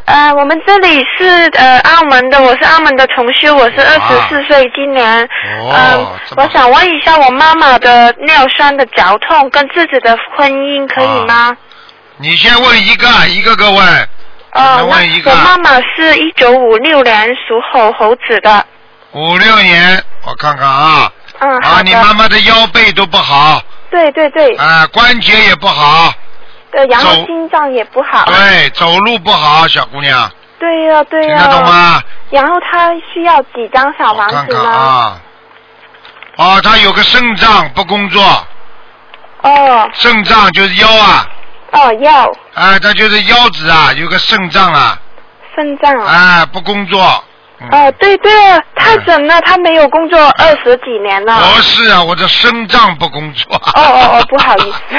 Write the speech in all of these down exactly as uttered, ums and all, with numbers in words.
呃，我们这里是呃澳门的，我是澳门的重修，我是二十四岁，今年。 哦。 嗯、我想问一下我妈妈的尿酸的绞痛跟自己的婚姻可以吗？ 啊、你先问一个，一个个问。 哦， 问一个。 我妈妈是一九五六年属猴猴子的。 五六年，我看看啊。 嗯。 啊，你妈妈的腰背都不好。 对对对。 啊，关节也不好。 对，然后心脏也不好。 对，走路不好，小姑娘。 对呀、啊、对呀、啊。 听得懂吗？ 然后她需要几张小房子呢？ 看看啊。哦，她有个肾脏不工作。 哦。 肾脏就是腰啊。 哦，腰。 啊，她就是腰子啊，有个肾脏啊。 肾脏啊。 啊，不工作。 嗯、哦，对对了，太准了，他没有工作二十几年了。 不是啊，我的肾脏不工作。 哦哦哦，不好意思。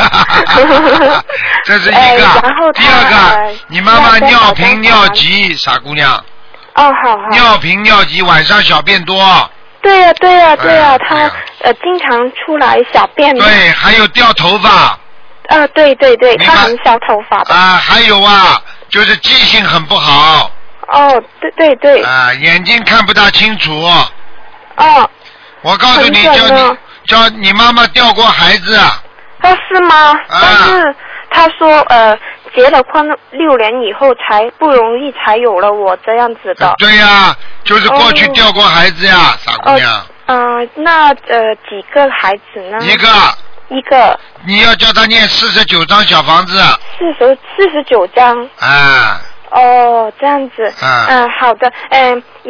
这是一个。 哎、然后第二个，呃、你妈妈尿频尿急，傻姑娘。 哦，好好。 尿频尿急，晚上小便多。 对呀、啊、对呀、啊、对呀、啊，她、哎、呃经常出来小便。 对，还有掉头发。 啊，对对对，她很小头发的。 啊，还有啊，就是记性很不好。 哦，对对对。 啊，眼睛看不大清楚。 哦。 我告诉你，叫你叫你妈妈掉过孩子。啊， 是吗？啊、但是她说呃，结了婚六年以后才不容易才有了我这样子的。 对呀、啊，就是过去掉过孩子呀，哦、傻姑娘。 嗯、呃，那呃几个孩子呢？ 一个。 一个。 你要叫他念四十九张小房子。 四十四十九张。 啊。 哦，这样子。 嗯、啊呃。好的，嗯、呃。